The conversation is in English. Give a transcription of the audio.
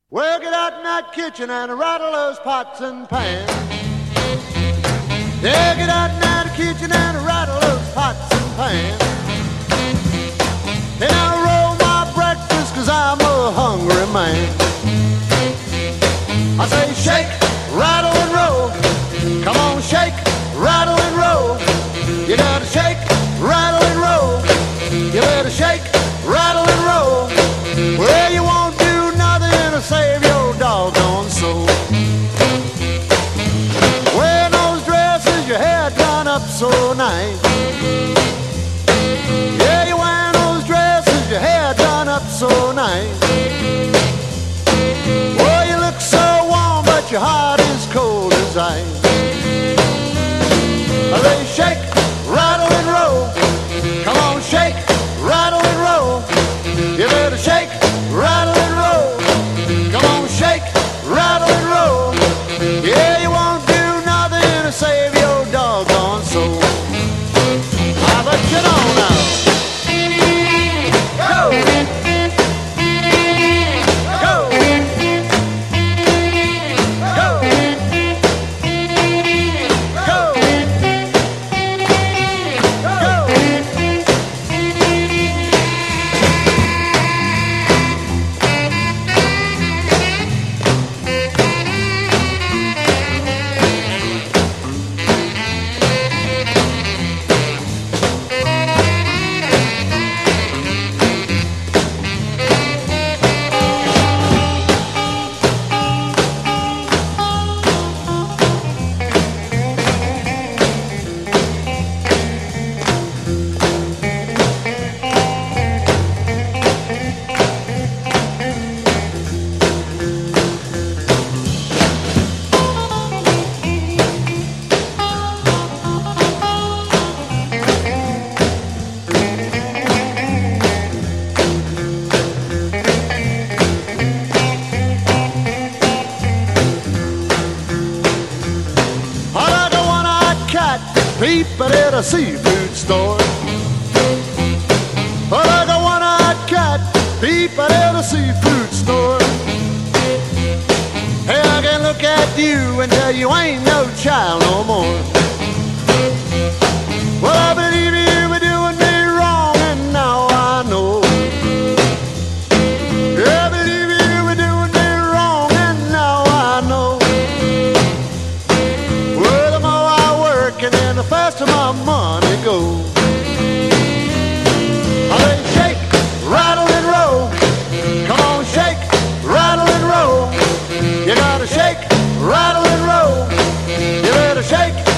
Well, get out in that kitchen and rattle those pots and pans. Yeah, get out in that kitchen and rattle those pots and pans. And I'll roll my breakfast 'cause I'm a hungry man. I say shake, rattle and roll. Come on, shake, rattle and roll. You gotta shake, rattle and roll. You better shake, rattle and roll. Well, you won't do nothing to save your doggone soul. Wearing those dresses, your hair done up so nice. Yeah, you're wearing those dresses, your hair done up so nice. Well, you look so warm, but your heart is cold as ice. They shake, rattle and roll. Come on, shake, rattle and roll. You better shake, rattle and roll. Come on, shake, rattle and roll. Yeah, you won't do nothing to save your doggone soul. How about you know now? Go! Go! Go! Peeping at a seafood store. Well, like a one-eyed cat peeping at a seafood store. Hey, I can look at you and tell you ain't no child no more. Well, I believe you were doing me wrong and now I know. Yeah, I believe you were doing me wrong and now I know. Well, the more I work and then the faster my money goes. I say shake, rattle and roll. Come on, shake, rattle and roll. You gotta shake, rattle and roll. You better shake,